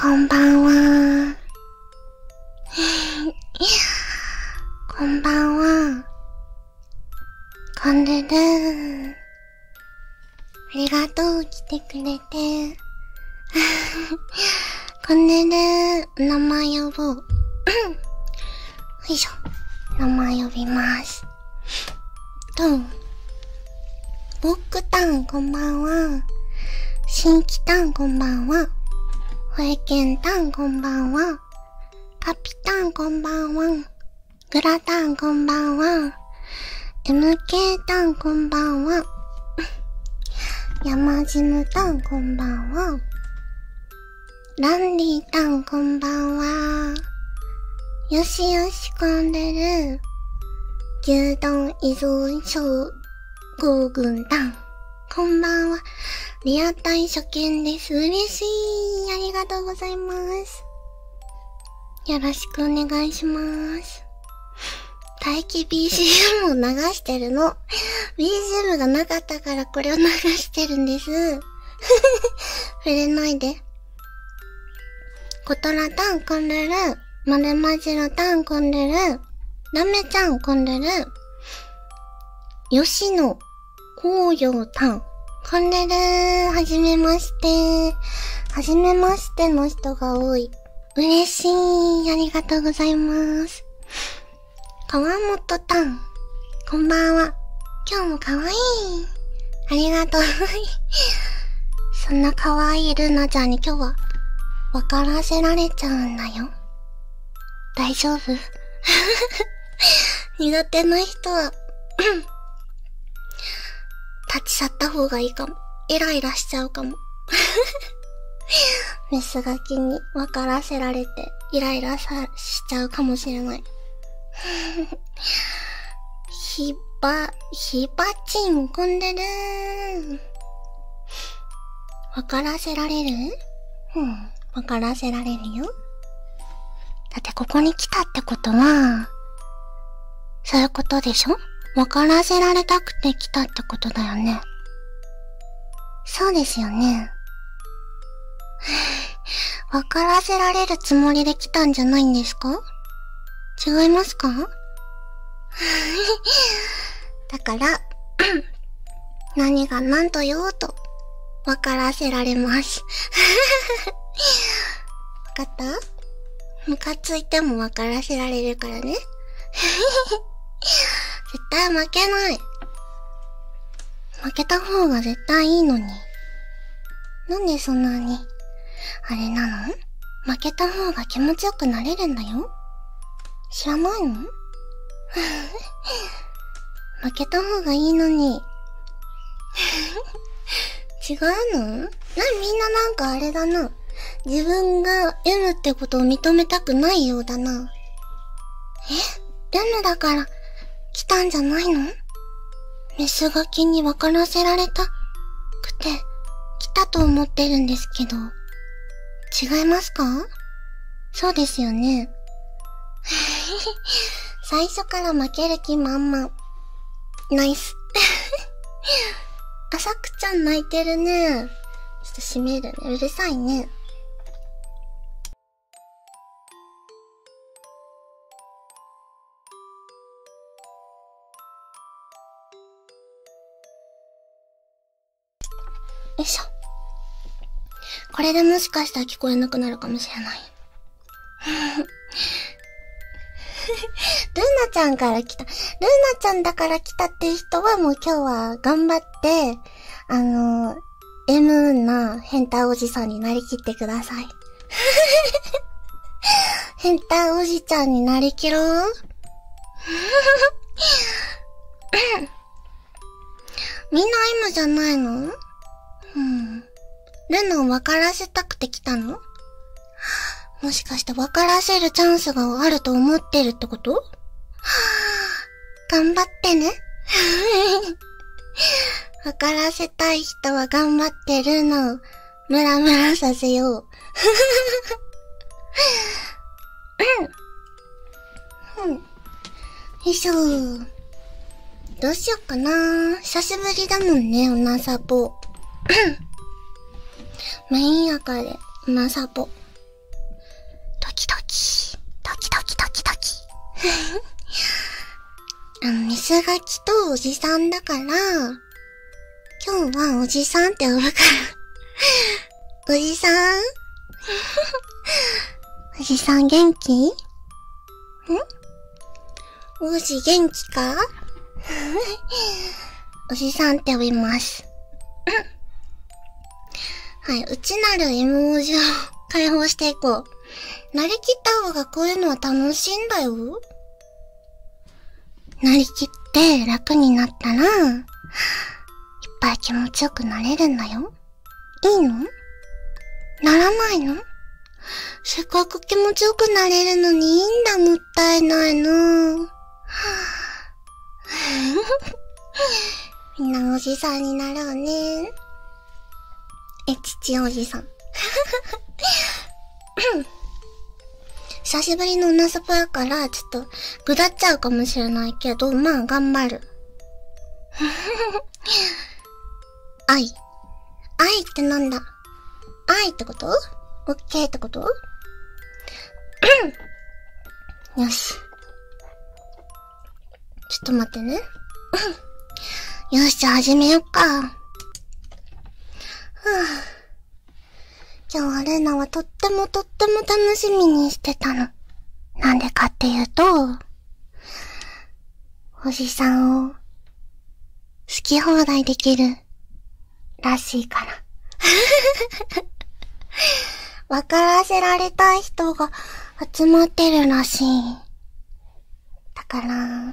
こんばんは。こんばんは。コンルルー。ありがとう、来てくれて。コンルルー、名前呼ぼう。よいしょ。名前呼びます。ボックタンこんばんは。新規タンこんばんは。ホエケンタンこんばんは。カピタンこんばんは。グラタンこんばんは。MK タンこんばんは。山ジムタンこんばんは。ランディタンこんばんは。よしよしコンルルー。牛丼依存症候群タンこんばんは。リアタイ初見です。嬉しい。ありがとうございます。よろしくお願いします。待機 BGM を流してるの。BGM がなかったからこれを流してるんです。触れないで。コトラタンコンルルー。マルマジロタンコンルルー。ラメちゃんコンルルー。吉野紅葉タンコンルルー。はじめまして。はじめましての人が多い。嬉しい。ありがとうございます。川本タンこんばんは。今日もかわいい。ありがとう。そんなかわいいルナちゃんに今日は分からせられちゃうんだよ。大丈夫？苦手な人は立ち去った方がいいかも。イライラしちゃうかも。メスガキに分からせられてイライラしちゃうかもしれない。ひばちんこんでるー。分からせられる？分からせられるよ。だってここに来たってことは、そういうことでしょ？分からせられたくて来たってことだよね。そうですよね。分からせられるつもりで来たんじゃないんですか？違いますか？だから、何が何と言おうと、分からせられます。わかった？ムカついても分からせられるからね。絶対負けない。負けた方が絶対いいのに。なんでそんなに、あれなの？負けた方が気持ちよくなれるんだよ。知らないの？負けた方がいいのに。違うの？みんななんかあれだな。自分が M ってことを認めたくないようだな。M だから来たんじゃないの？メスガキに分からせられたくて来たと思ってるんですけど。違いますか？そうですよね。最初から負ける気満々。ナイス。あさくちゃん泣いてるね。ちょっと閉めるね。うるさいね。よいしょ。これでもしかしたら聞こえなくなるかもしれない。ルナちゃんから来た。ルナちゃんだから来たっていう人はもう今日は頑張って、M な変態おじさんになりきってください。変態おじちゃんになりきろう。みんな M じゃないの？ルナを分からせたくて来たの？もしかして分からせるチャンスがあると思ってるってこと？頑張ってね。分からせたい人は頑張ってルナをムラムラさせよう。よいしょ。どうしよっかな。久しぶりだもんね、おなさぽ。メイン赤で、おなさぽ。 メスガキとおじさんだから、今日はおじさんって呼ぶから。おじさんおじさん元気？おじ元気か？おじさんって呼びます。はい、内なる M 文字を解放していこう。なりきった方がこういうのは楽しいんだよ。なりきって楽になったら、いっぱい気持ちよくなれるんだよ。いいの？ならないの？せっかく気持ちよくなれるのにいいんだ、もったいないの。みんなおじさんになろうね。父おじさん。久しぶりのおなすぽやから、ちょっと、ぐだっちゃうかもしれないけど、まあ、頑張る。愛ってなんだ？愛ってこと？オッケーってこと？よし。ちょっと待ってね。よし、じゃあ始めよっか。今日はルナはとっても楽しみにしてたの。なんでかっていうと、おじさんを好き放題できるらしいから。分からせられたい人が集まってるらしい。だから、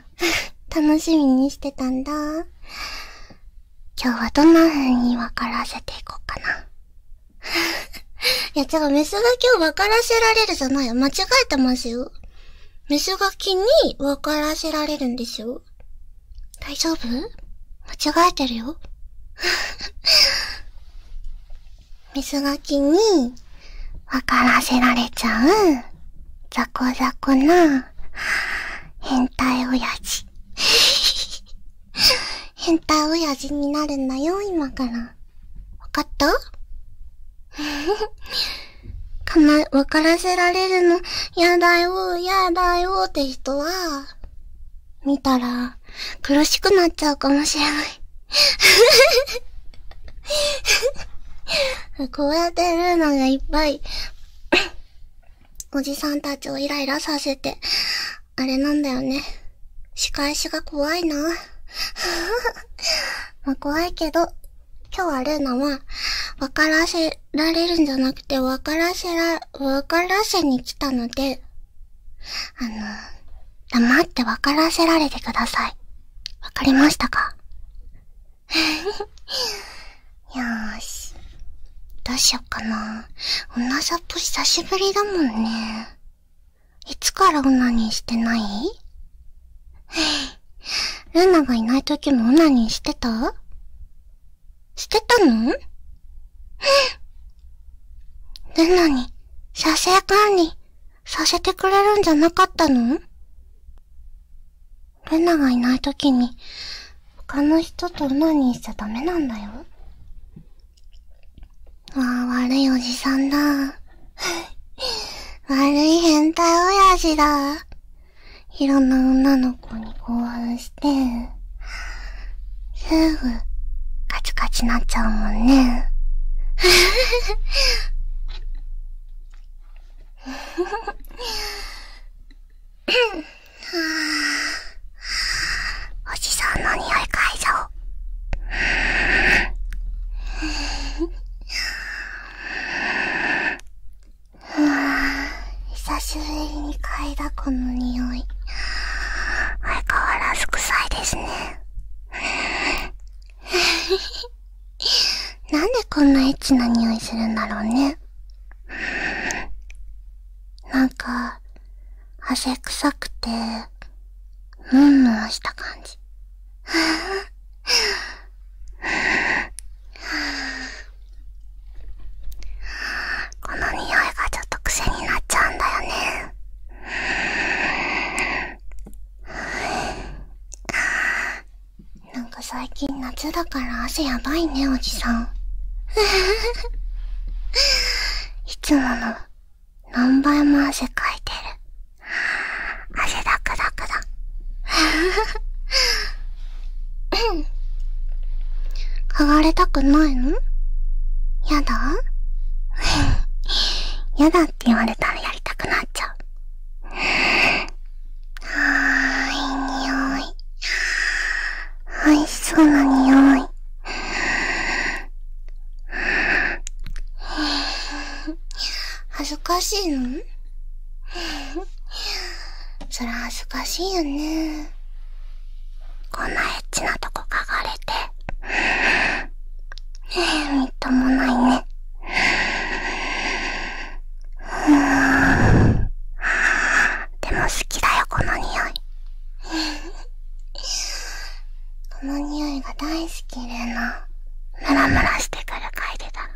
楽しみにしてたんだ。今日はどんな風に分からせていこうかな。いや、違う、メスガキを分からせられるじゃないよ。間違えてますよ。メスガキに分からせられるんですよ。大丈夫？間違えてるよ。メスガキに分からせられちゃう、ザコザコな、変態親父。変態親父になるんだよ、今から。わかった？分からせられるの、やだよって人は、見たら、苦しくなっちゃうかもしれない。こうやってルーナがいっぱい、おじさんたちをイライラさせて、あれなんだよね。仕返しが怖いな。まあ、怖いけど、今日はルーナは、分からせられるんじゃなくて、分からせに来たので、黙って分からせられてください。わかりましたか？よーし。どうしよっかな。オナサポ久しぶりだもんね。いつからオナニーしてない？ルナがいない時もオナニーしてた？してたの？ルナに射精管理させてくれるんじゃなかったの？ルナがいない時に他の人とオナニーしちゃダメなんだよ。悪いおじさんだ。悪い変態親父だ。いろんな女の子に興奮して、すぐカチカチなっちゃうもんね。おじさんの匂い嗅いじゃおう。久しぶりに嗅いだこの匂い。相変わらず臭いですね。なんでこんなエッチな匂いするんだろうね。なんか、汗臭くて、ムンムンした感じ。この匂いがちょっと癖になっちゃうんだよね。なんか最近夏だから汗やばいね、おじさん。いつもの何倍も汗かいてる。汗だくだわれたくないの？やだやだって言われたらやりたくなっちゃう。いい匂い。美味しそうな匂い。恥ずかしいの？そりゃ恥ずかしいよね。こんなエッチなとこ嗅がれて。みっともないね。でも好きだよ、この匂い。この匂いが大好きでな。ムラムラしてくる嗅いでたら。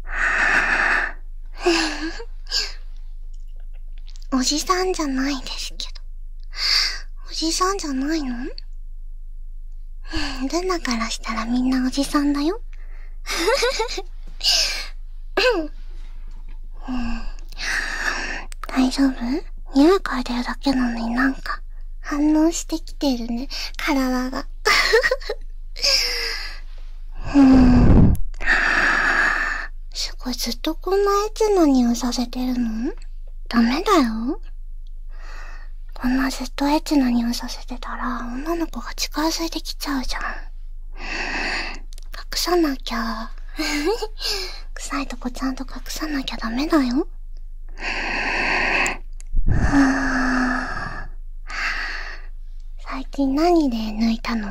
おじさんじゃないですけど。おじさんじゃないの？ルナからしたらみんなおじさんだよ。大丈夫？匂い嗅いでるだけなのになんか反応してきてるね、体が。すごい、ずっとこんなエッチな匂いさせてるの？ダメだよ。こんなずっとエッチな匂いさせてたら女の子が近づいてきちゃうじゃん。隠さなきゃ。臭いとこちゃんと隠さなきゃダメだよ。最近何で抜いたの？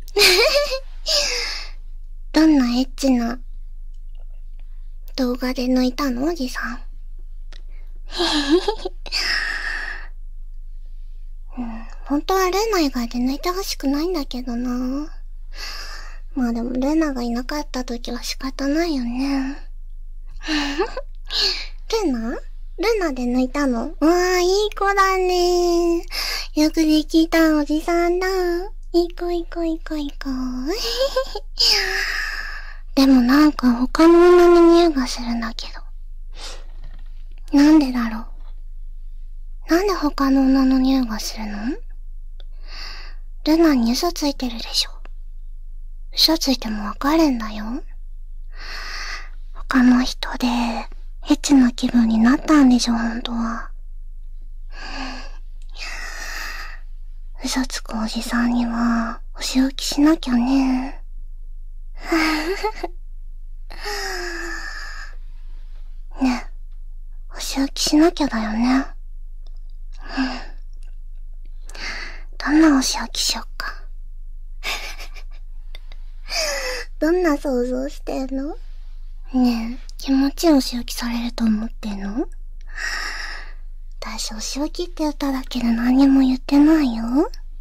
どんなエッチな動画で抜いたの？おじさん。本当はルナ以外で抜いてほしくないんだけどな。まあでもルナがいなかった時は仕方ないよね。ルナで抜いたの？わあ、いい子だね。よくできたおじさんだ。いい子。でもなんか他の女の匂いがするんだけど。なんでだろう。なんで他の女の匂いがするの？ルナに嘘ついてるでしょ。嘘ついてもわかるんだよ。他の人でエッチな気分になったんでしょ、本当は。嘘つくおじさんにはお仕置きしなきゃね。ねえ、お仕置きしなきゃだよね。どんなお仕置きしよっか。どんな想像してんの？ねえ、気持ちいいお仕置きされると思ってんの？私お仕置きって言っただけで何も言ってないよ。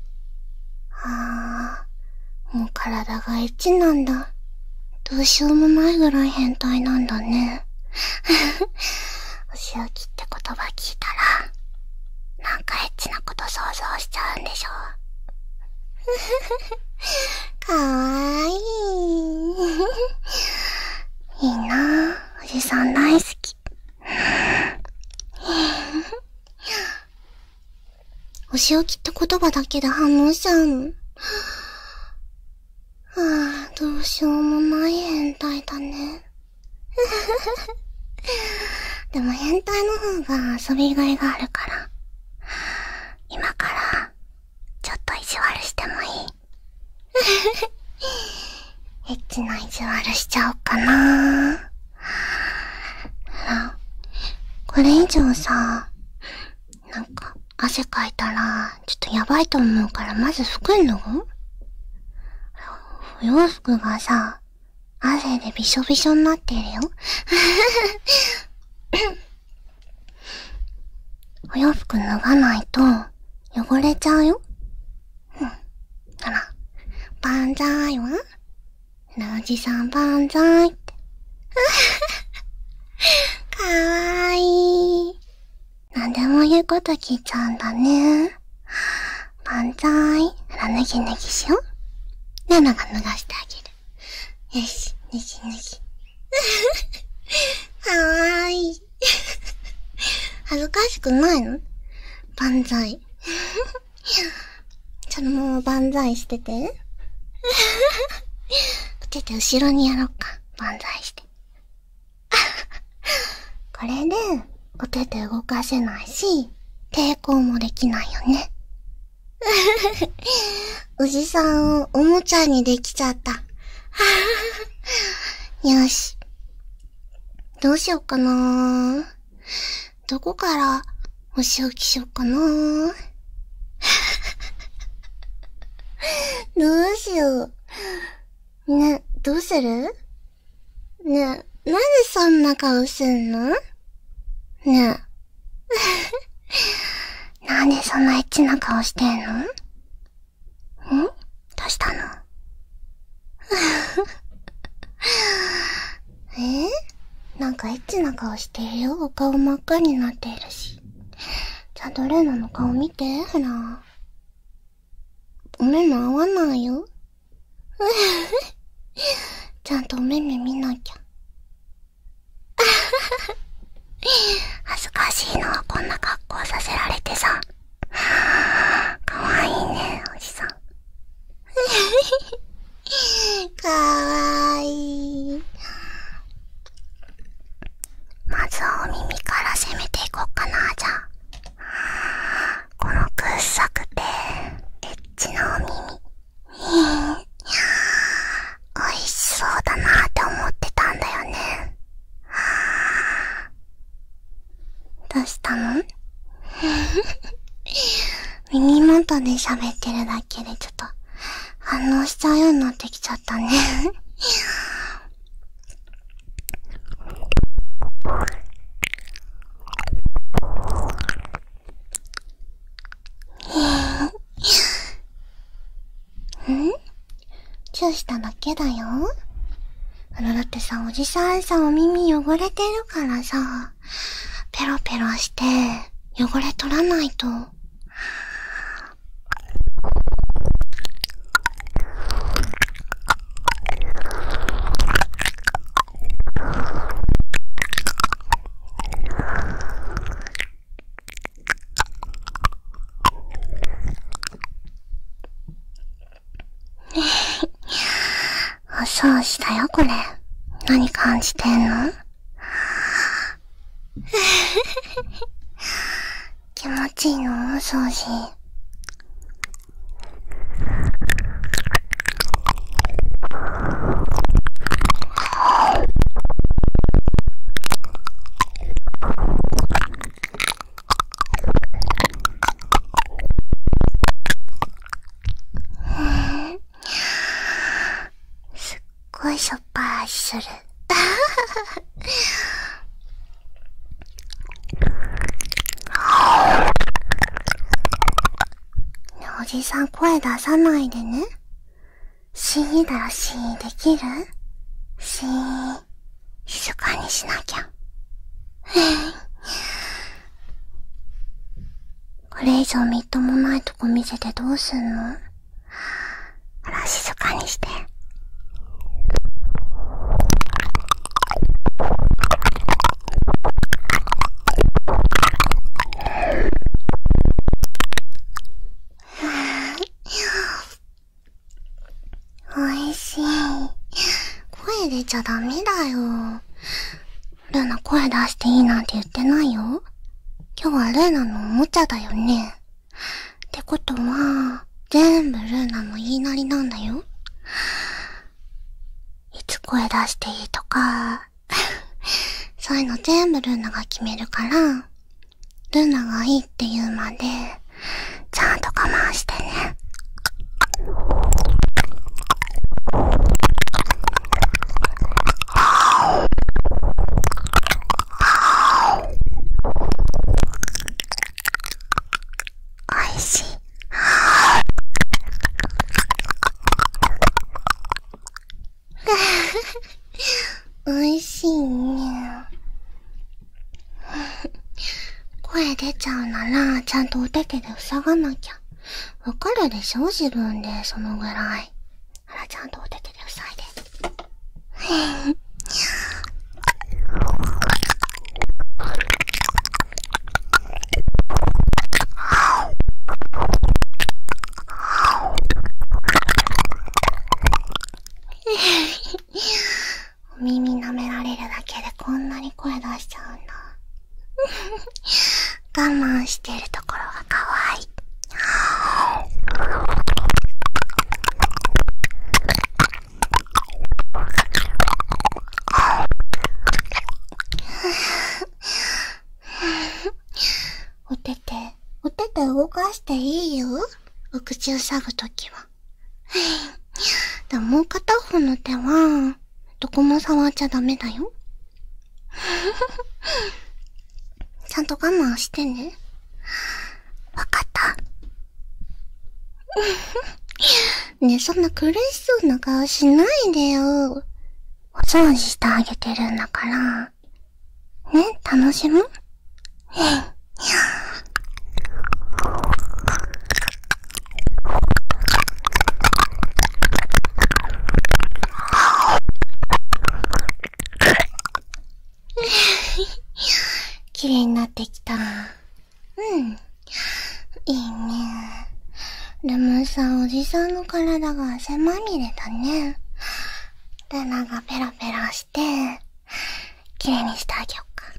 もう体がエッチなんだ。どうしようもないぐらい変態なんだね。お仕置きって言葉聞いたら、なんかエッチなこと想像しちゃうんでしょ。かわいい。いいなぁ、おじさん大好き。お仕置きって言葉だけで反応しちゃうの？どうしようもない変態だね。でも変態の方が遊びがいがあるから、今からちょっと意地悪してもいい？エッチな意地悪しちゃおうかな。これ以上さ、なんか汗かいたらちょっとやばいと思うからまず服脱ぐ？お洋服がさ、汗でびしょびしょになってるよ。お洋服脱がないと汚れちゃうよ。ほら、万歳は？おじさん万歳って。かわいい。なんでも言うこと聞いちゃうんだね。万歳。ほら、脱ぎしよう。ルナが脱がしてあげる。よし、脱ぎ。かわいい。恥ずかしくないの？万歳。ちょっともう万歳してて。 ちょ後ろにやろうか。万歳して。これで、お手で動かせないし、抵抗もできないよね。おじさんをおもちゃにできちゃった。よし。どうしようかな。どこからお仕置きしようかな。どうしよう。ね、どうする？ね、なんでそんな顔すんの？ねえ。なんでそんなエッチな顔してんの？どうしたの？なんかエッチな顔してるよ。お顔真っ赤になっているし。ちゃんとレナの顔見て、ほら。お目目合わないよ。ちゃんとお目目見なきゃ。恥ずかしいのはこんな格好させられてさ。かわいいね、おじさん。かわいい。まずはお耳から攻めていこっかな、じゃあ。このくっさくて、エッチなお耳。美味しそうだなって思ってたんだよね。どうしたの？耳元で喋ってるだけでちょっと反応しちゃうようになってきちゃったね。チューしただけだよ。だってさ、おじさんさ、お耳汚れてるからさ、ペロペロして汚れ取らないと。お掃除だよ、これ。何感じてんの？気持ちいいの？お掃除。すっごいしょっぱい味する。おじさん声出さないでね。シーだよ、シーできる？シー。静かにしなきゃ。これ以上みっともないとこ見せてどうすんの？ほら、静かにして。おいしい。声出ちゃダメだよ。ルナ声出していいなんて言ってないよ。今日はルナのおもちゃだよね。ってことは、全部ルナの言いなりなんだよ。いつ声出していいとか、そういうの全部ルナが決めるから、ルナがいいって言うまで、ちゃんと我慢してね。おいしい。おいしいね。声出ちゃうなら、ちゃんとお手手で塞がなきゃ。わかるでしょ？自分で、そのぐらい。ほら、ちゃんとお手手で塞いで。 慢してるところがかわいい。おてて動かしていいよ。お口を塞ぐときは。でももう片方の手は、どこも触っちゃダメだよ。ちゃんと我慢してね。わかった。ねえ、そんな苦しそうな顔しないでよ。お掃除してあげてるんだから。ね、楽しむ？綺麗になってきた。うん。いいね。でもさ、おじさんの体が汗まみれだね。で、なんかペラペラして、綺麗にしてあげようか。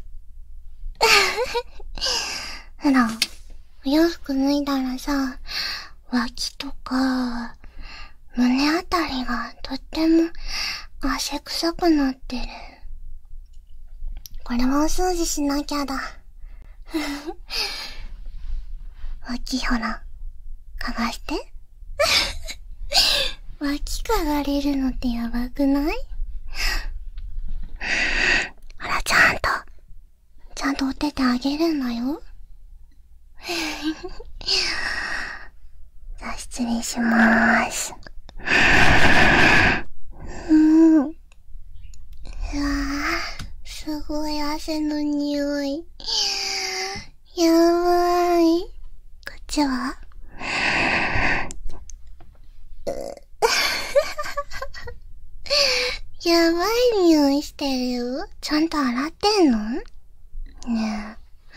ほら、お洋服脱いだらさ、脇とか、胸あたりがとっても汗臭くなってる。これはお掃除しなきゃだ。脇ほら、嗅がして。脇嗅がれるのってやばくない？ほら、ちゃんとお手てあげるんだよ。じゃあ失礼しまーす。うわぁ、すごい汗の匂い。やばい。こっちはやばい匂いしてるよ。ちゃんと洗ってんの？ね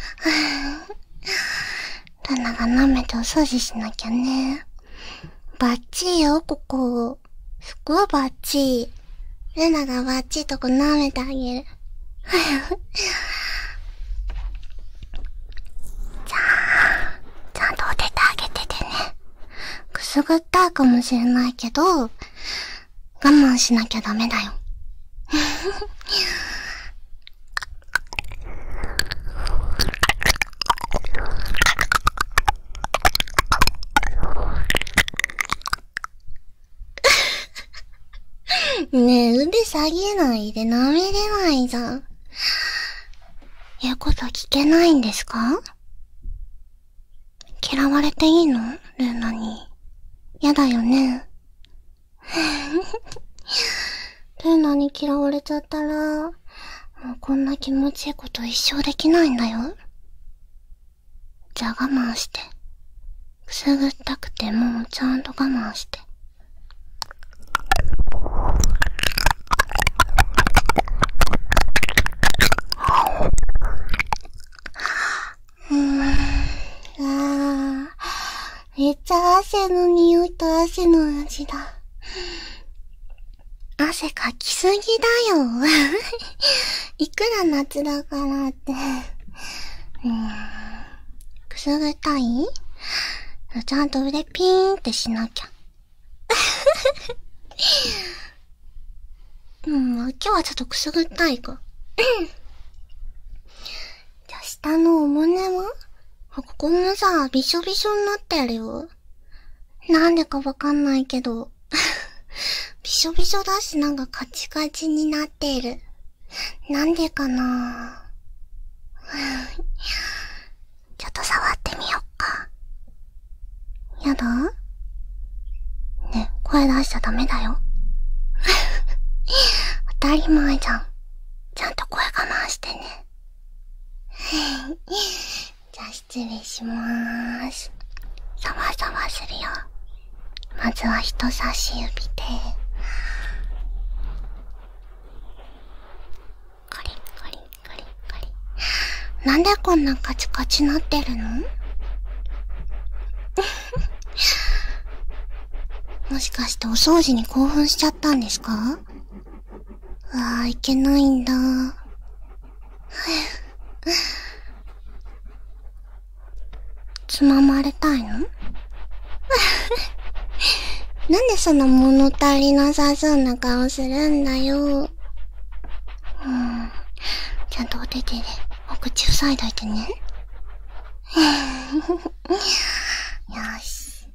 え。ルナが舐めてお掃除しなきゃね。バッチリよ、ここ。すっごいバッチリ。ルナがバッチリとこ舐めてあげる。じゃあ、ちゃんとお手てあげててね。くすぐったいかもしれないけど、我慢しなきゃダメだよ。ねえ、腕下げないで舐めれないじゃん。言うこと聞けないんですか？嫌われていいの？ルーナに。やだよね。ルーナに嫌われちゃったら、もうこんな気持ちいいこと一生できないんだよ。じゃあ我慢して。くすぐったくてもちゃんと我慢して。めっちゃ汗の匂いと汗の味だ。汗かきすぎだよ。いくら夏だからって。くすぐったい？ちゃんと腕ピーンってしなきゃ。今日はちょっとくすぐったいか。じゃあ下のお胸は？ここもさ、びしょびしょになってるよ。なんでかわかんないけど。びしょびしょだしなんかカチカチになってる。なんでかなちょっと触ってみよっか。やだ？ね、声出しちゃダメだよ。当たり前じゃん。ちゃんと声我慢してね。じゃあ失礼しまーす。サワサワするよ。まずは人差し指で。コリコリコリコリ。なんでこんなカチカチなってるの？もしかしてお掃除に興奮しちゃったんですか？うわー、いけないんだ。 つままれたいの？なんでその物足りなさそうな顔するんだよ。ちゃんとお手手でお口塞いどいてね。よし。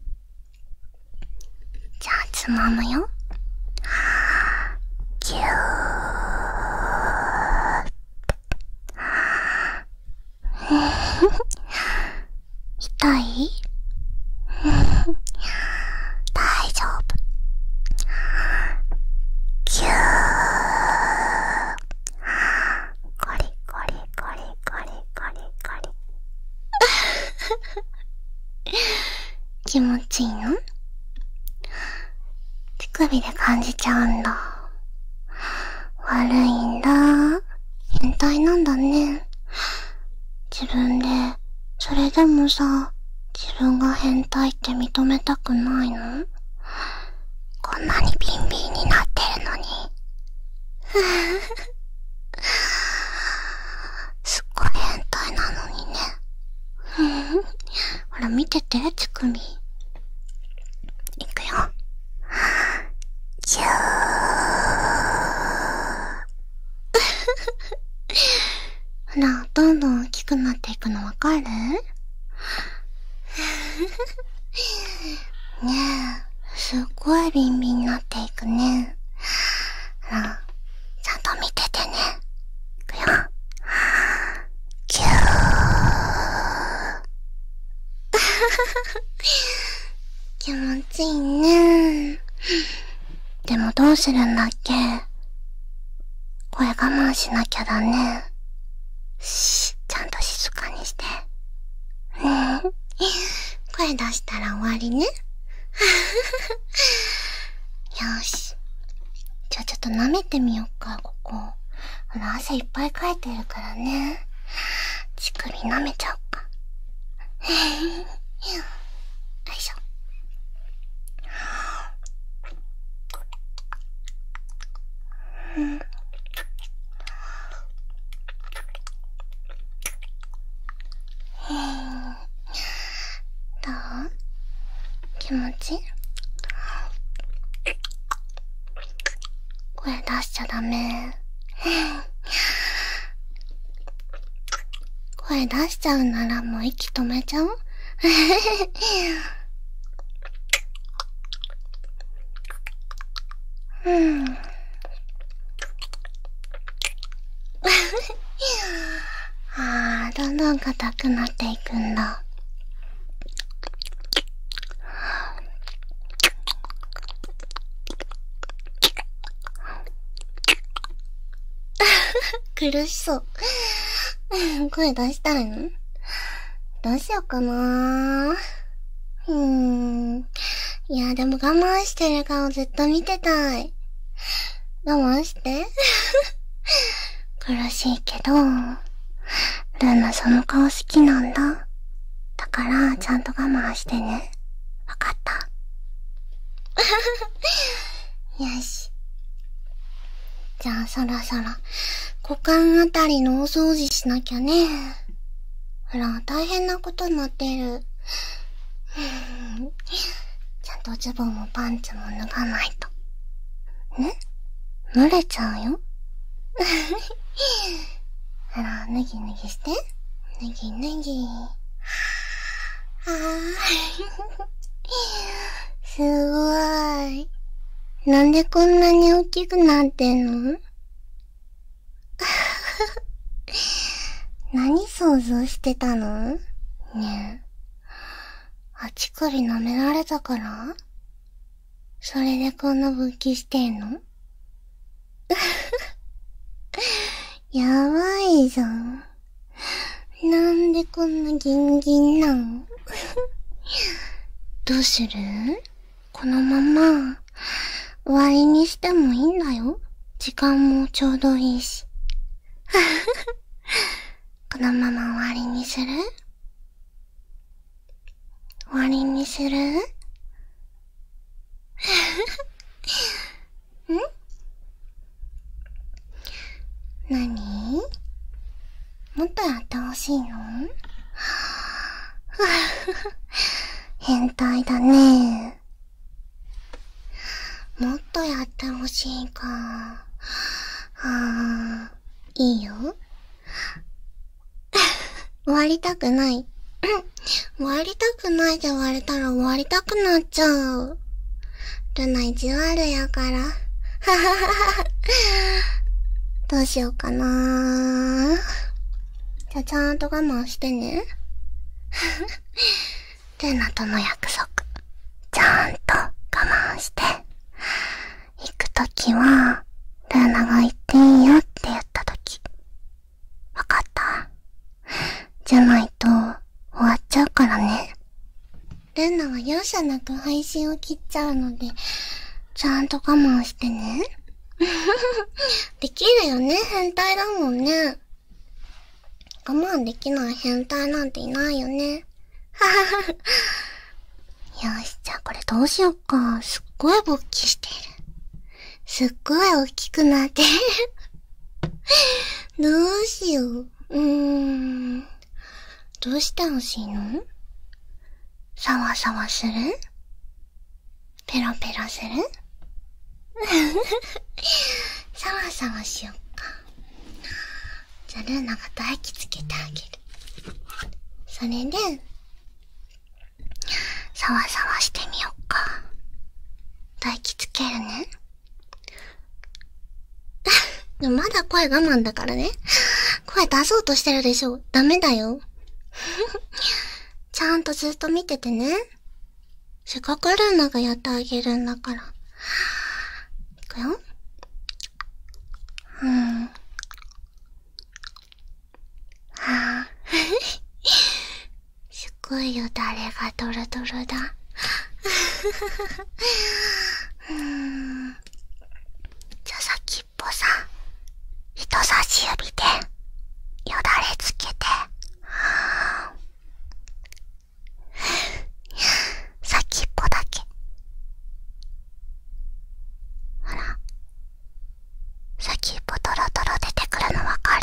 じゃあつまむよ。ぎゅー。痛い？大丈夫。ぎゅー。コリコリコリコリコリコリ。気持ちいいの？手首で感じちゃうんだ。悪いんだ。変態なんだね。自分で、それでもさ、自分が変態って認めたくないの？こんなにビンビンになってるのに。すっごい変態なのにね。ほら見てて、乳首。いくよ。ぎゅー。ほら、どんどん大きくなっていくのわかる？ねえ、すっごいビンビンになっていくね。ほら、ちゃんと見ててね。いくよ。ぎゅー。気持ちいいね。でもどうするんだっけ？声我慢しなきゃだね。ちゃんと静かにして。声出したら終わりね。よし。じゃあちょっと舐めてみよっか、ここ。汗いっぱいかいてるからね。乳首舐めちゃおっか。よいしょ。どう？気持ちいい？声出しちゃダメ。声出しちゃうならもう息止めちゃおう。どんどん硬くなっていくんだ。苦しそう。声出したいの？どうしようかな。いや、でも我慢してる顔ずっと見てたい。我慢して。苦しいけど、ルナその顔好きなんだ。だから、ちゃんと我慢してね。わかった。よし。じゃあ、そろそろ、股間あたりのお掃除しなきゃね。ほら、大変なことになってる。ちゃんとズボンもパンツも脱がないと。蒸れちゃうよ。ほら、脱ぎ脱ぎして。脱ぎ脱ぎ。すごい。なんでこんなに大きくなってんの？何想像してたの？ねえ。乳首舐められたから？それでこんな勃起してんの？やばいじゃん。なんでこんなギンギンなの？どうする？このまま終わりにしてもいいんだよ。時間もちょうどいいし。このまま終わりにする？終わりにする？何？もっとやってほしいの？ 変態だね。もっとやってほしいか。いいよ。終わりたくない。終わりたくないって言われたら終わりたくなっちゃう。ルナ意地悪やから。どうしようかな。じゃあちゃんと我慢してね。ルナとの約束。ちゃんと我慢して。行くときは、ルナが行っていいよって言ったとき。わかった？じゃないと、終わっちゃうからね。ルナは容赦なく配信を切っちゃうので、ちゃんと我慢してね。できるよね、変態だもんね。我慢できない変態なんていないよね。よし、じゃあこれどうしよっか。すっごい勃起してる。すっごい大きくなってる。どうしよう。どうしてほしいの？サワサワする？ペロペロする？サワサワしよっか。じゃあルーナが唾液つけてあげる。それで、サワサワしてみよっか。唾液つけるね。でもまだ声我慢だからね。声出そうとしてるでしょ。ダメだよ。ちゃんとずっと見ててね。せっかくルーナがやってあげるんだから。いくよ。すごいよ、誰がドロドロだ。じゃあ先っぽさ、人差し指でよだれつけて。先っぽだけ。ほら。先っぽドロドロ出てくるのわかる？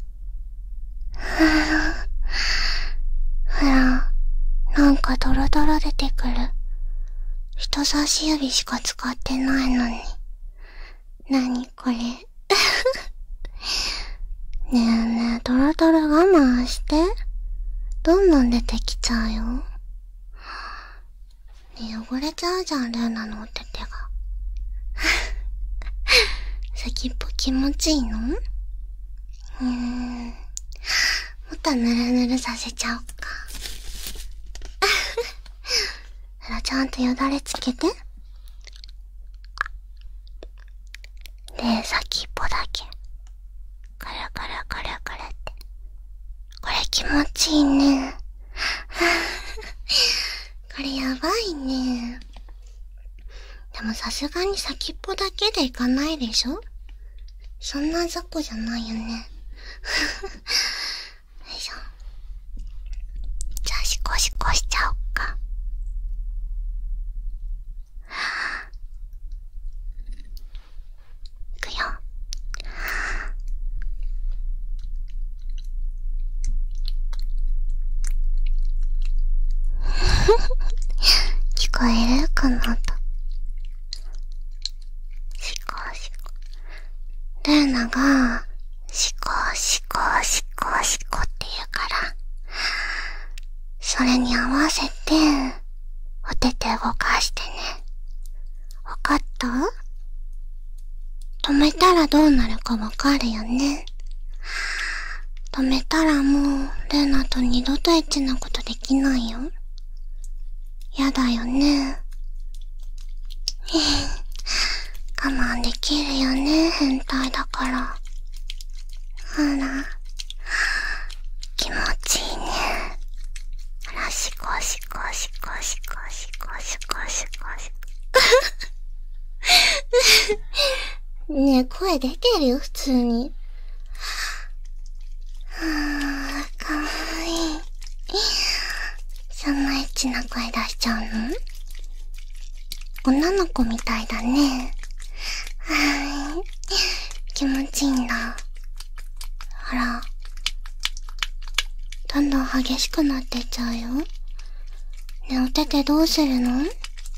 ほら。なんかドロドロ出てくる。人差し指しか使ってないのに。なにこれ。ねえねえ、ドロドロ我慢して。どんどん出てきちゃうよ。ねえ、汚れちゃうじゃん、ルーナのお手手が。先っぽ気持ちいいの？もっとぬるぬるさせちゃおっか。ほら、ちゃんとよだれつけて。で、先っぽだけ。くるくるくるくるって。これ気持ちいいね。これやばいね。でもさすがに先っぽだけでいかないでしょ？そんな雑魚じゃないよね。よいしょ。じゃあシコシコしちゃおっか。いくよ。聞こえるかなと。シコシコ。ルーナが、シコシコシコシコって言うから、それに合わせて、お手手動かしてね。わかった？止めたらどうなるかわかるよね。止めたらもう、ルーナと二度とエッチなことできないよ。やだよね。我慢できるよね、変態だから。ほら。気持ちいいね。ほら、シコシコシコシコシコシコシコシコ。ねえ、声出てるよ、普通に。かわいい。そんなエッチな声出しちゃうの？女の子みたいだね。気持ちいいんだ。ほら。どんどん激しくなってっちゃうよ。 ててどうするの？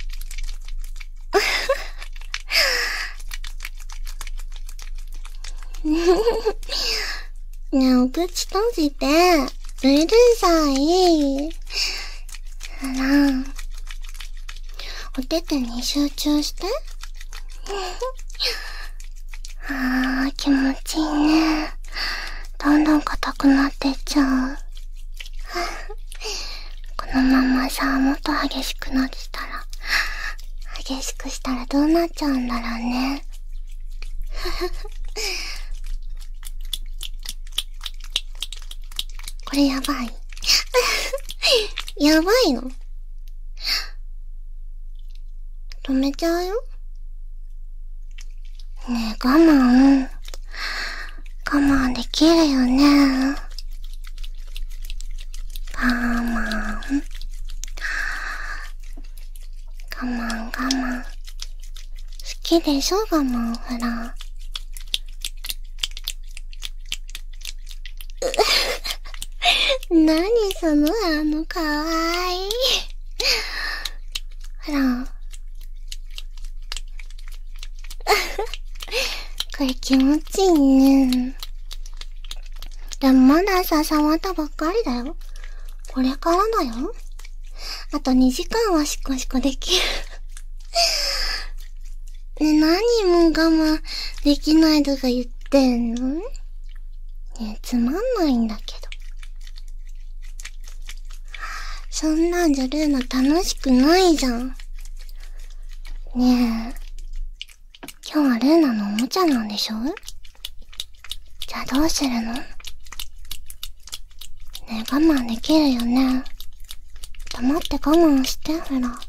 ねえ、お口閉じて。うるさい。ほら。おててに集中して。あー、気持ちいいね。どんどん硬くなってっちゃう。このままさ、もっと激しくなったら、激しくしたらどうなっちゃうんだろうね。これやばい。やばいの？止めちゃうよ。ねえ、我慢できるよね。我慢。好きでしょ、我慢、ほら。何そのかわいい。ほら。これ気持ちいいね。でもまださ、触ったばっかりだよ。これからだよ。あと2時間はシコシコできる。ね、何も我慢できないとか言ってんの？ねえ、つまんないんだけど。そんなんじゃルーナ楽しくないじゃん。ねえ。今日はルーナのおもちゃなんでしょ？じゃあどうするの？ねえ、我慢できるよね。黙って我慢して、ほら。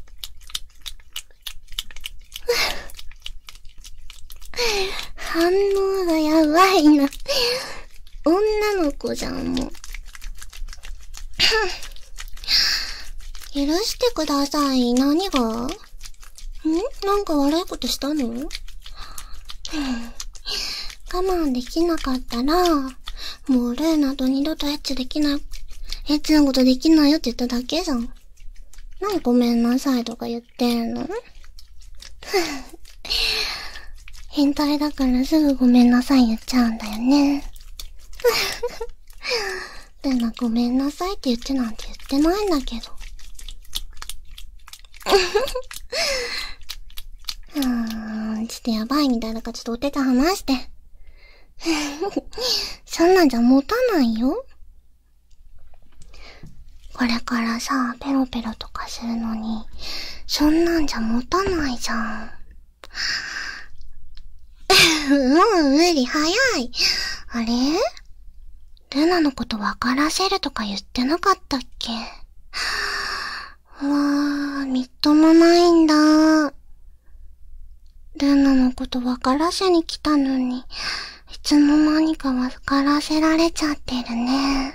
反応がやばいな。女の子じゃん、もう。許してください。何が？なんか悪いことしたの？我慢できなかったら、もうルーナと二度とエッチなことできないよって言っただけじゃん。何ごめんなさいとか言ってんの？変態だからすぐごめんなさい言っちゃうんだよね。ルーナごめんなさいって言ってなんて言ってないんだけど。ちょっとやばいみたいだからちょっとお手手離して。そんなんじゃ持たないよ。これからさ、ペロペロとかするのに、そんなんじゃ持たないじゃん。もう無理、早い。あれ？ルナのこと分からせるとか言ってなかったっけ？みっともないんだ。ルナのこと分からせに来たのに、いつの間にか分からせられちゃってるね。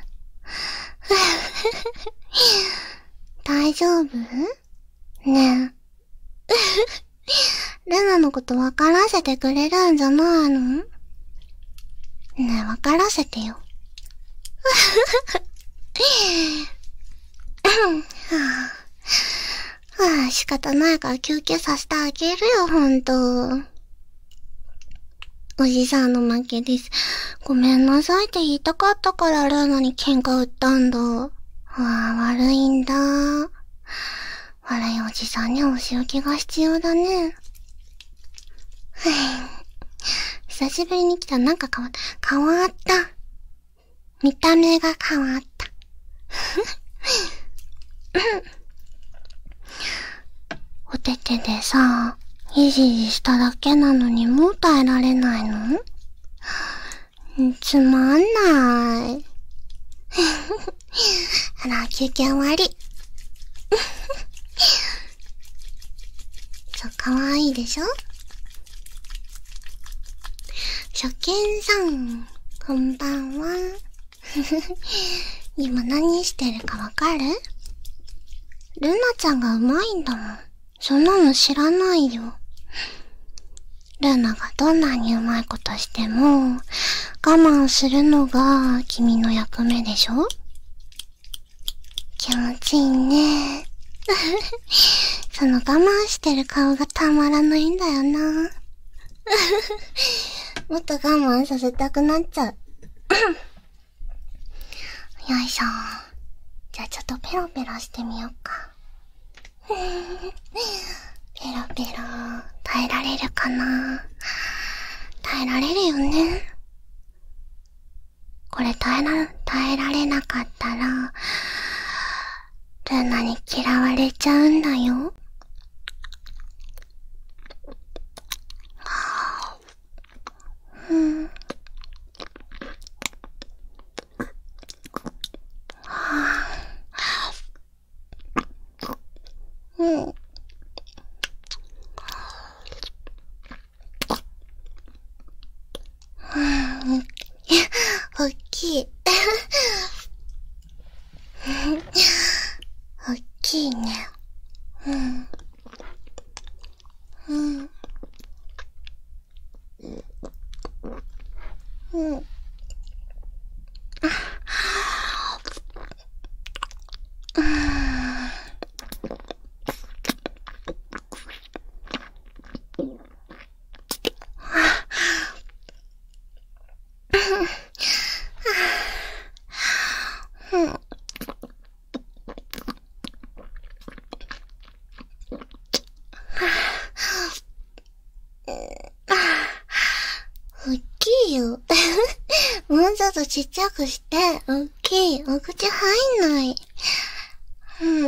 大丈夫？ねえ。ルナのこと分からせてくれるんじゃないの？ねえ、分からせてよ。仕方ないから休憩させてあげるよ、ほんと。おじさんの負けです。ごめんなさいって言いたかったからルーナに喧嘩売ったんだ。悪いんだ。悪いおじさんにはお仕置きが必要だね。久しぶりに来たらなんか変わった。見た目が変わった。おててでさ、ひじじしただけなのにもう耐えられないの？つまんない。ほら、休憩終わり。そう、かわいいでしょ？初見さん、こんばんは。今何してるかわかる？ルナちゃんがうまいんだもん。そんなの知らないよ。ルナがどんなにうまいことしても、我慢するのが君の役目でしょ？気持ちいいね。 その我慢してる顔がたまらないんだよな。もっと我慢させたくなっちゃう。よいしょ。じゃあちょっとペロペロしてみようか。ペロペロ、耐えられるかな？耐えられるよね。これ耐えられなかったら、ルナに嫌われちゃうんだよ。うん。うん。おっきい。おっきいね。うん。うん。うん。おっきいよ。もうちょっとちっちゃくして。おっきい。お口入んない。うん。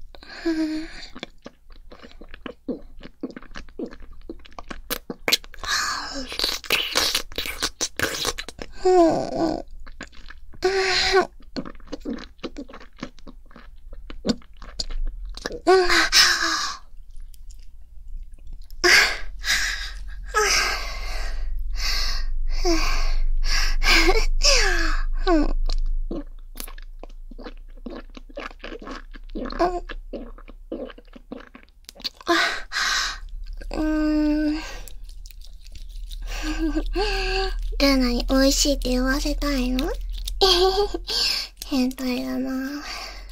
ルーナに美味しいって言わせたいの？変態だな。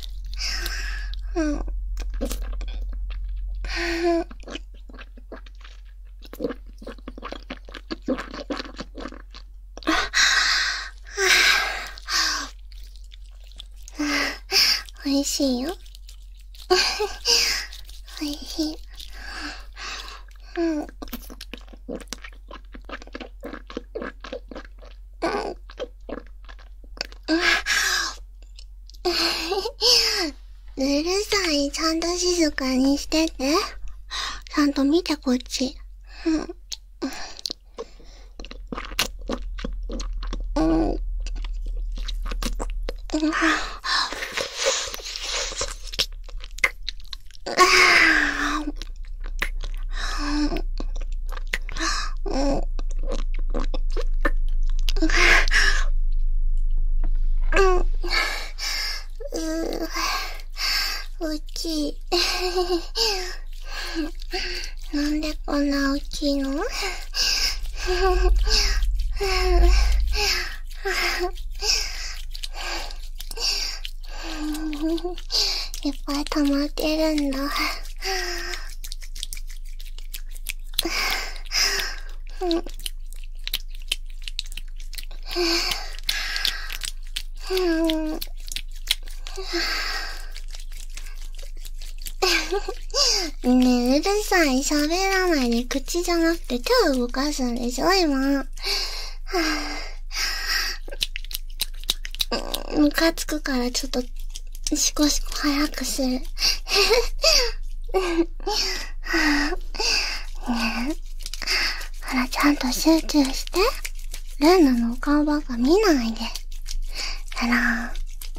美味しいよ。美味しい。うるさい。ちゃんと静かにしてて。ちゃんと見てこっち。大きい。なんでこんな大きいの？いっぱい溜まってるんだ。ねえ、うるさい。喋らないで口じゃなくて手を動かすんでしょ、今。ムカつくからちょっと、シコシコ早くする。ねえ。ほら、ちゃんと集中して。ルーナのお顔ばっか見ないで。ほら。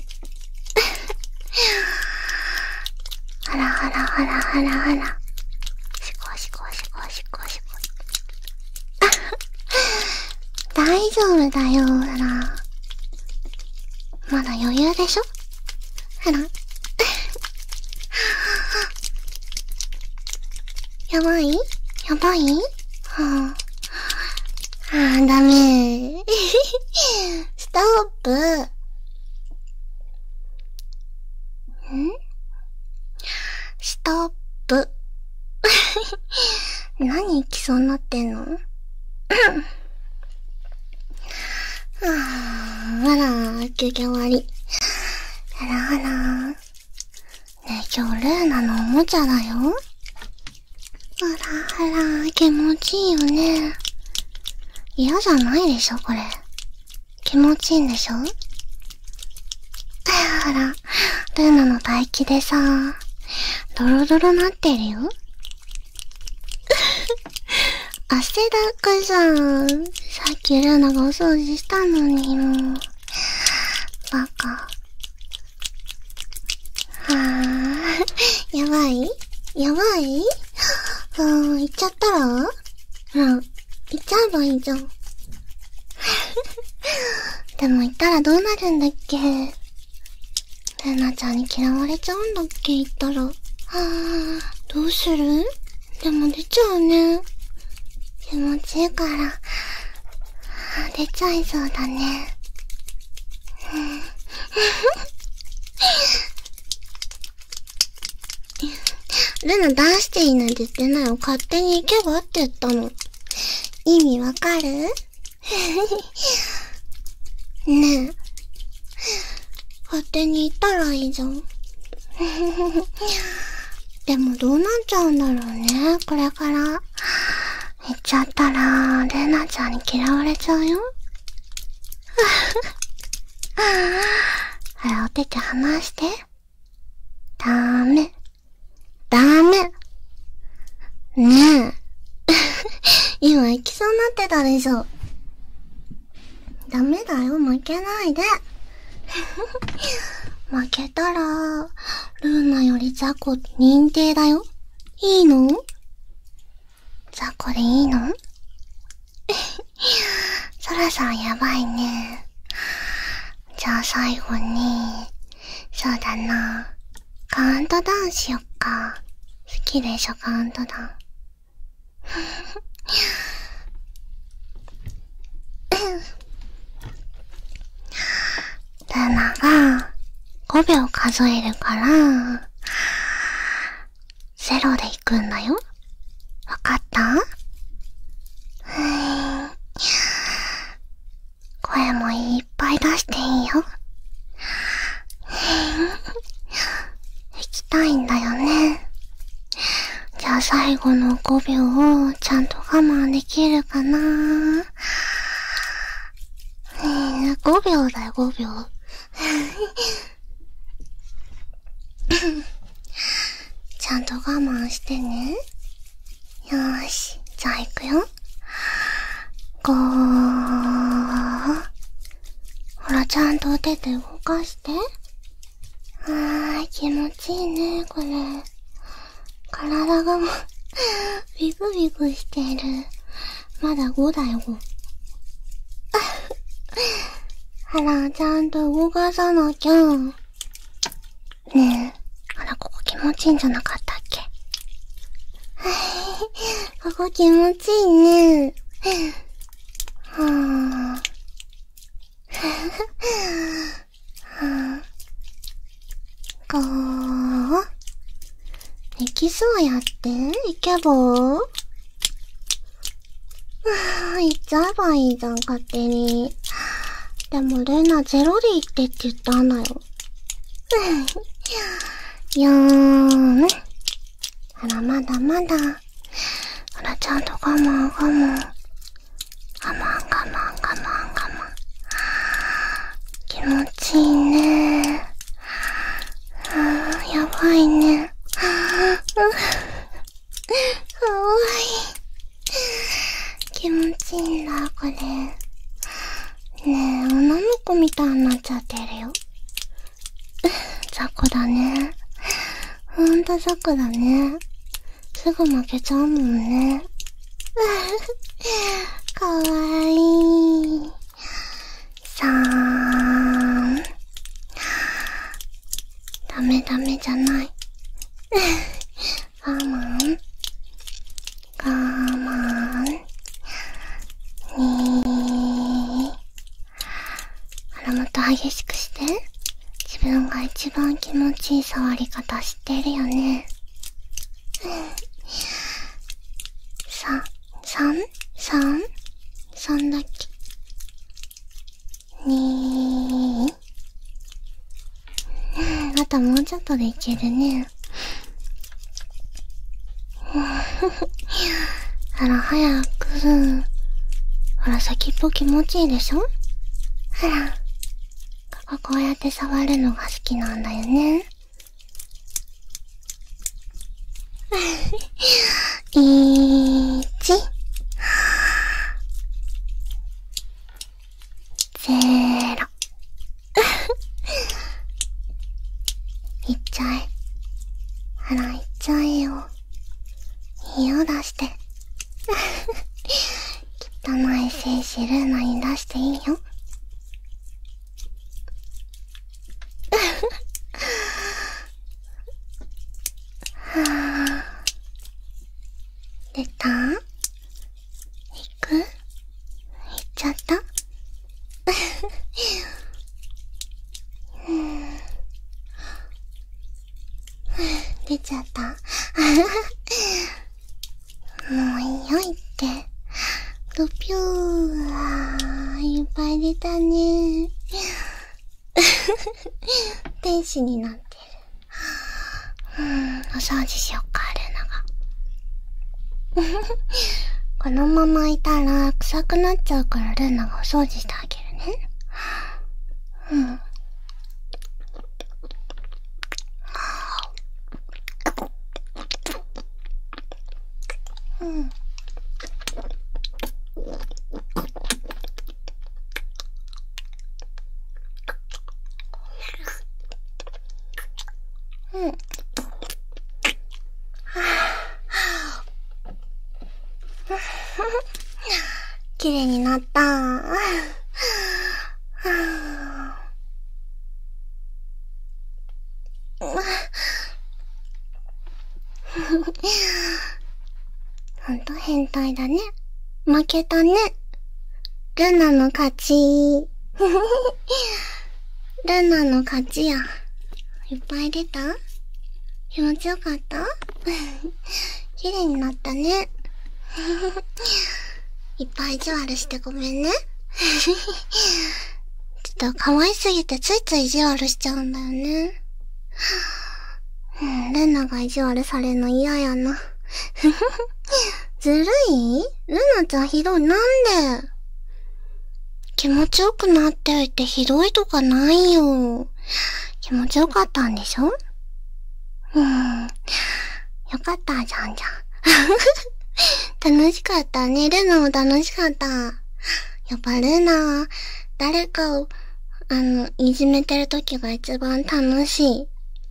ほらほらほらほらほら。シコシコシコシコシコ。大丈夫だよ、ほら。まだ余裕でしょ？ほら。やばい？やばい？ダメ。ストップ。 ストップ。何行きそうになってんの？あら、休憩終わり。あらあら。ねえ、今日ルーナのおもちゃだよ。あらあら、気持ちいいよね。嫌じゃないでしょ、これ。気持ちいいんでしょ？あら、ルーナの唾液でさ、ドロドロなってるよ。汗だくじゃん。さっきルーナがお掃除したのにもう。バカ。やばい？やばい？行っちゃったら？行っちゃえばいいじゃん。でも行ったらどうなるんだっけ？ルナちゃんに嫌われちゃうんだっけ？行ったら。どうする？でも出ちゃうね。気持ちいいから。出ちゃいそうだね。ルナ出していいなんて言ってないよ。勝手に行けばって言ったの。意味わかる？ねえ。勝手に行ったらいいじゃん。でもどうなっちゃうんだろうね、これから。行っちゃったら、ルナちゃんに嫌われちゃうよ。あら、お手手離して。ダメ。ダメ。ねえ。今行きそうになってたでしょ。ダメだよ、負けないで。負けたら、ルーナよりザコ認定だよ。いいの？ザコでいいの？そろそろやばいね。じゃあ最後に、そうだな。カウントダウンしよっか。好きでしょ、カウントダウン。ルナが5秒数えるから、0で行くんだよ。わかった？声もいっぱい出していいよ。行きたいんだよね。じゃあ最後の5秒をちゃんと我慢できるかな？5秒だよ、5秒。ちゃんと我慢してね。よーし。じゃあ行くよ。5。ほら、ちゃんとお手で動かして。気持ちいいね、これ。体がもう、ビクビクしてる。まだ5だよ、5。あら、ちゃんと動かさなきゃ。ねえ。あら、ここ気持ちいいんじゃなかったっけ？ここ気持ちいいね。こう。できそうやって？行けば？行っちゃえばいいじゃん、勝手に。でも、ルナ0で行ってって言ったんだよ。あら、まだまだ。ほら、ちゃんと我慢、我慢。我慢。気持ちいいね。やばいね。かわいい。気持ちいいんだ、これ。ねえ、女の子みたいになっちゃってるよ。雑魚だね。ほんと雑魚だね。すぐ負けちゃうもんね。かわいい。3。ダメじゃない。我慢。2。あら、もっと激しくして。自分が一番気持ちいい触り方知ってるよね。 だもうちょっとでいけるね。あら、早く。ほら、先っぽ気持ちいいでしょ？ほら、こうやって触るのが好きなんだよね。1、0。いっちゃえ。あら、いっちゃえよ。いいよ、出して。汚い精子ルーナに出していいよ。はぁ。出た？行く？行っちゃった？出ちゃった。もういいよ、言って。ドピュー。いっぱい出たね。天使になってる。お掃除しよっか、ルーナが。このままいたら臭くなっちゃうからルーナがお掃除してあげるね。綺麗になった。ほんと変態だね。負けたね。ルナの勝ち。ルナの勝ちや。いっぱい出た？気持ちよかった？綺麗になったね。いっぱい意地悪してごめんね。ちょっと可愛すぎてついつい意地悪しちゃうんだよね。ルナが意地悪されるの嫌やな。ずるい？ルナちゃんひどい。なんで？気持ちよくなっておいてひどいとかないよ。気持ちよかったんでしょ？よかったじゃんじゃん。楽しかったね。ルナも楽しかった。やっぱルナは誰かを、いじめてる時が一番楽しい。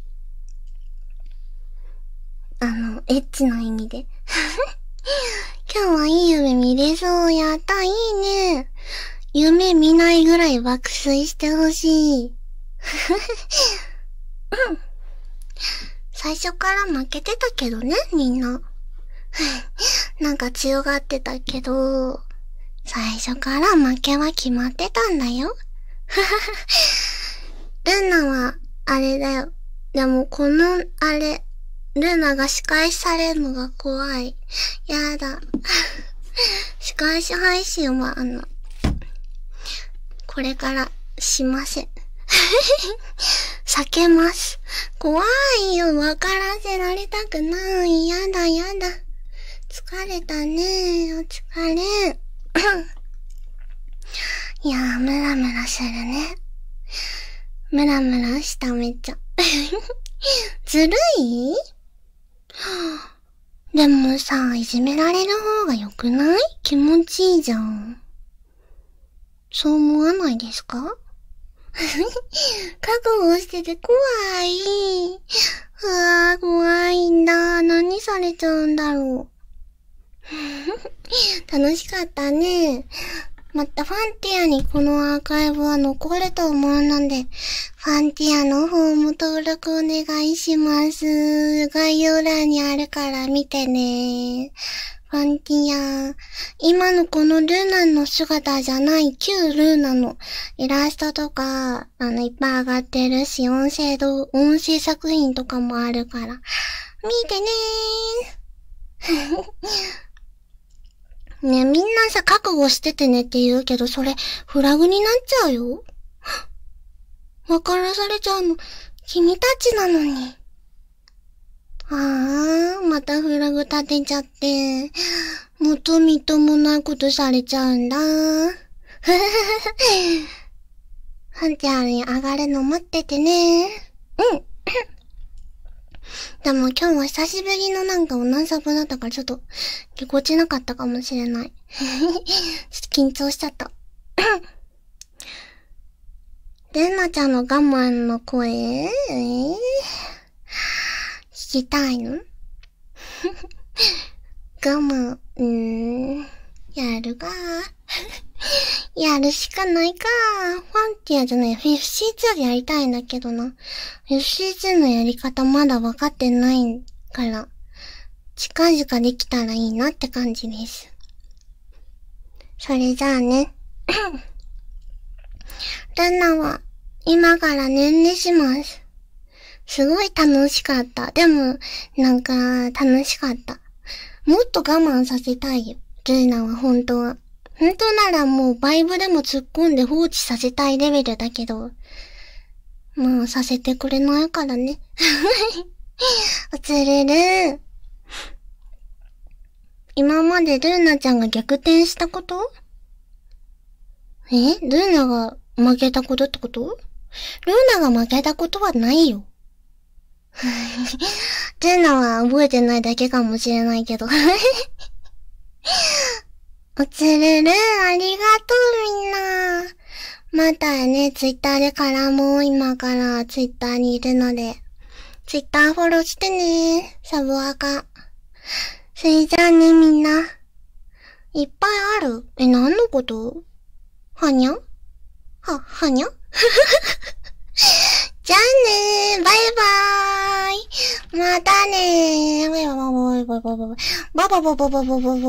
エッチな意味で。今日はいい夢見れそう。やった、いいね。夢見ないぐらい爆睡してほしい。最初から負けてたけどね、みんな。なんか強がってたけど、最初から負けは決まってたんだよ。ルナは、あれだよ。でもこの、ルナが仕返しされるのが怖い。やだ。仕返し配信はこれからしません。避けます。怖いよ。わからせられたくない。やだやだ。疲れたね。お疲れ。いやー、ムラムラするね。ムラムラしためっちゃ。ずるい？でもさ、いじめられる方が良くない？気持ちいいじゃん。そう思わないですか？覚悟してて怖い。うわー、怖いんだ。何されちゃうんだろう。楽しかったね。またファンティアにこのアーカイブは残ると思うので、ファンティアの方も登録お願いします。概要欄にあるから見てね。ファンティア。今のこのルーナの姿じゃない旧ルーナのイラストとか、いっぱい上がってるし、音声作品とかもあるから、見てねー。ねえ、みんなさ、覚悟しててねって言うけど、それ、フラグになっちゃうよ。わからされちゃうの、 君たちなのに。またフラグ立てちゃって、元みともないことされちゃうんだ。ハンちゃんに上がるの待っててね。でも今日は久しぶりのなんかオナサブだったからちょっと、ぎこちなかったかもしれない。ちょっと緊張しちゃった。レナちゃんの我慢の声聞きたいの我慢、やるか。やるしかないか。ファンティアじゃない、FC2 でやりたいんだけどな。FC2 のやり方まだ分かってないから、近々できたらいいなって感じです。それじゃあね。ルナは、今からねんねします。すごい楽しかった。でも、なんか、楽しかった。もっと我慢させたいよ。ルナは本当は。本当ならもうバイブでも突っ込んで放置させたいレベルだけど、まあさせてくれないからね。おつるる。今までルーナちゃんが逆転したこと？ルーナが負けたことってこと？ルーナが負けたことはないよ。ルーナは覚えてないだけかもしれないけど。おつるる、ありがとうみんな。またね、ツイッターでからも今からツイッターにいるので、ツイッターフォローしてね。サブアカ。それじゃあねみんな。いっぱいある？何のこと？はにゃ？はにゃ？じゃあねー、バイバーイ。またねー。バイバイバイバイバイバイバイバイバイバイバイバイバイバイバイ。